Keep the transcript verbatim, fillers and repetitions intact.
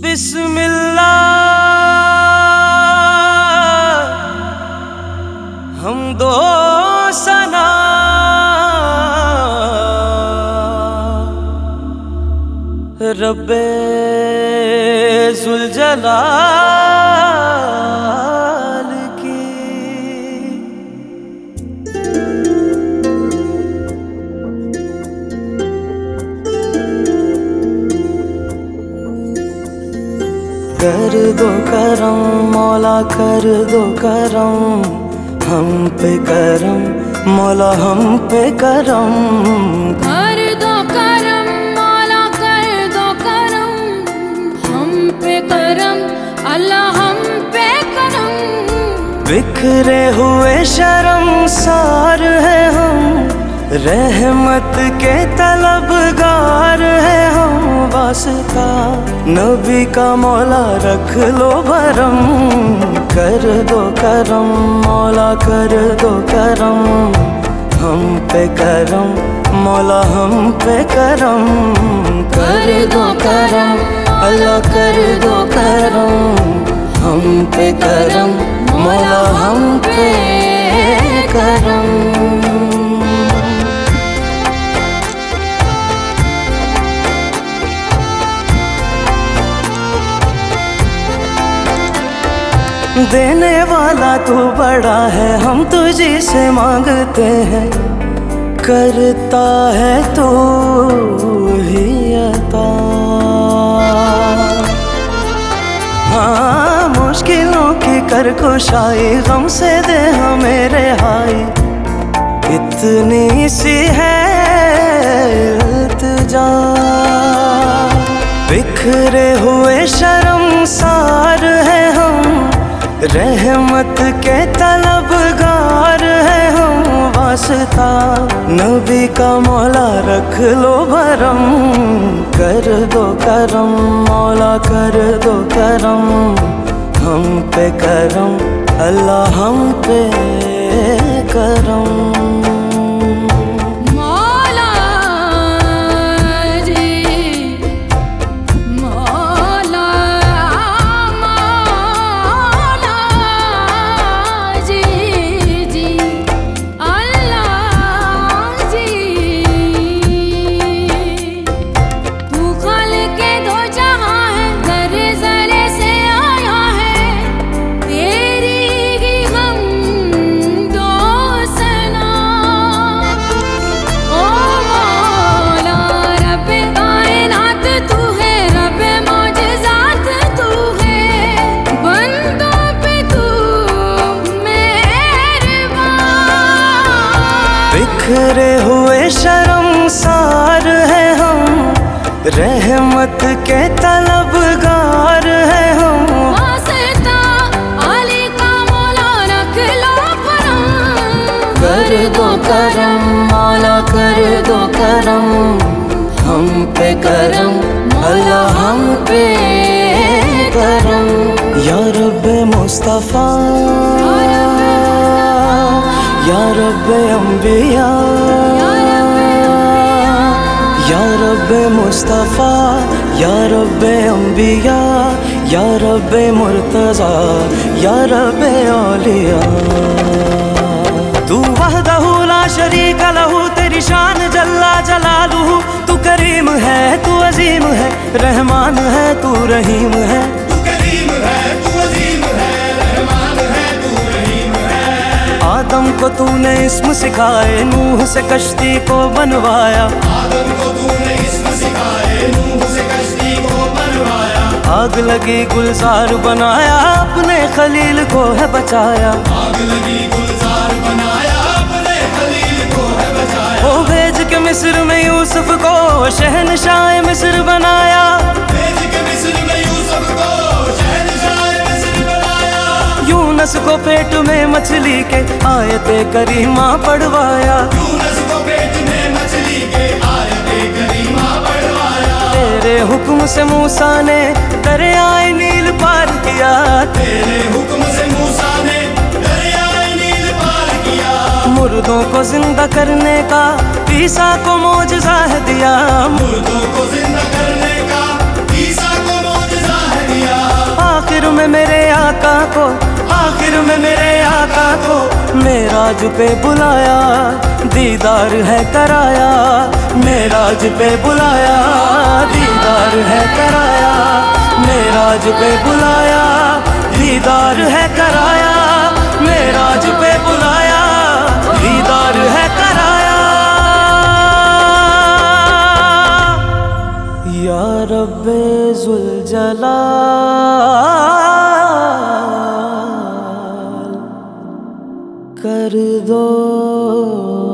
बिस्मिल्लाह हम दो सना रब्बे जुल जलाल की। कर दो करम मौला कर दो करम हम पे करम मौला हम पे करम। कर दो करम मौला कर दो करम हम पे करम अल्लाह हम पे करम। बिखरे हुए शर्मसार है हम रहमत के तलबगार है हम। वास्ता नबी का मौला रख लो भरम। कर दो करम मौला कर दो करम हम पे करम मौला हम पे करम। कर दो करम अल्लाह कर दो करम हम पे करम मौला हम पे करम। देने वाला तू बड़ा है हम तुझी से मांगते हैं। करता है तू ही अता। हाँ मुश्किलों की कर कुशाई गम से दे हमें रिहाई। इतनी सी है इल्तिजा बिखरे हुए शर्मसार है हम रहमत के तलबगार है हम। वास्ता नबी का मौला रख लो भरम। कर दो करम मौला कर दो करम हम पे करम अल्लाह हम पे करम। बिखरे हुए शर्मसार है हम रहमत के तलबगार है हम। वास्ता अली का मौला रख लो भरम। कर दो करम मौला कर दो करम हम पे करम अल्लाह हम पे करम। या रब्बे मुस्तफा या रब्बे अंबिया या रब्बे मुस्तफा या रब्बे अंबिया या रब्बे मुर्तजा या रब्बे औलिया। तू वहदहू ला शरीक लहू तेरी शान जल्ला जलालुहू। तू करीम है तू अजीम है रहमान है तू रहीम है। आदम को तूने इस्म सिखाए नूह से कश्ती को बनवाया। आदम को तूने इस्म सिखाए नूह से कश्ती को बनवाया। आग लगी गुलजार बनाया अपने खलील को है बचाया। आग लगी गुलजार बनाया अपने खलील को है बचाया। वो भेज के मिस्र में यूसुफ को शहनशाह मिस्र बनाया। भेज के मिस्र में यूसुफ को शहनशाह मिस्र बनाया। यूनस को पेट में मछली के आयते करीमा पढ़वाया। यूनस को पेट में मछली के आयते करीमा पढ़वाया। तेरे हुक्म से मूसा ने दरियाए नील पार किया। तेरे हुक्म से मूसा ने दरियाए नील पार किया। मुर्दों को जिंदा करने का ईसा को मौजज़ा है दिया। मुर्दों को जिंदा करने का ईसा को मौजज़ा है को, आखिर में मेरे आका को मेराज पे बुलाया, दीदार है कराया, मेराज पे बुलाया, दीदार है कराया, मेराज पे बुलाया, दीदार है कराया, मेराज पे बुलाया, दीदार है कराया। या रब्बे जुल जलाल कर दो